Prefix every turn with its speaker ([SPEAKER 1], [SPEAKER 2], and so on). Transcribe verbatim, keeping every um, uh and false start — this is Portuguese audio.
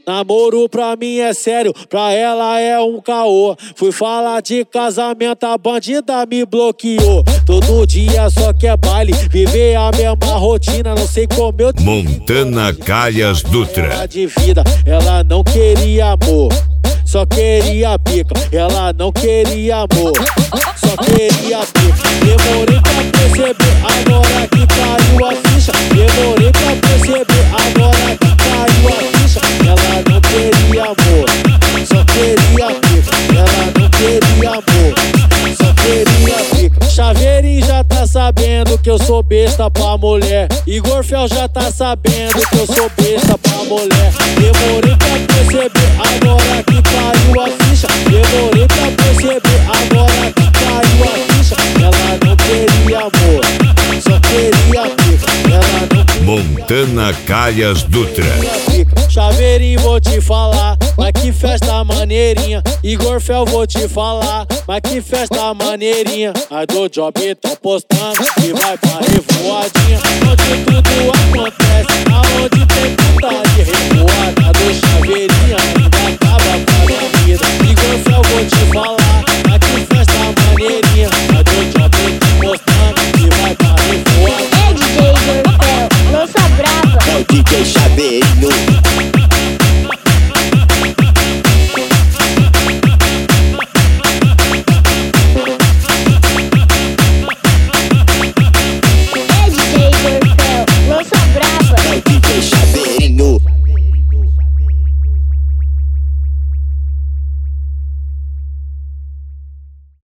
[SPEAKER 1] Namoro pra mim é sério, pra ela é um caô. Fui falar de casamento, a bandida me bloqueou. Todo dia só quer baile, viver a mesma rotina, não sei como eu...
[SPEAKER 2] Montana Caias Dutra.
[SPEAKER 1] De vida, ela não queria amor, só queria pica. Ela não queria amor, só queria pica. Demorei pra perceber, agora que caiu a ficha. Demorei pra perceber, agora que caiu a ficha. Ela não queria amor, só queria pica. Ela não queria amor, só queria pica. Chaveirinho já tá sabendo que eu sou besta pra mulher. Igor Fel já tá sabendo que eu sou besta pra mulher. Demorei pra perceber, agora que caiu a ficha. Demorei pra perceber, agora que caiu a ficha. Ela não queria amor, só queria pica. Ela não
[SPEAKER 2] Montana Caias Dutra.
[SPEAKER 1] Chaveirinho, vou te falar, mas que festa maneirinha. Igor Fel, vou te falar, mas que festa maneirinha. As do Job tão postando e vai pra revoadinha, onde tudo acontece.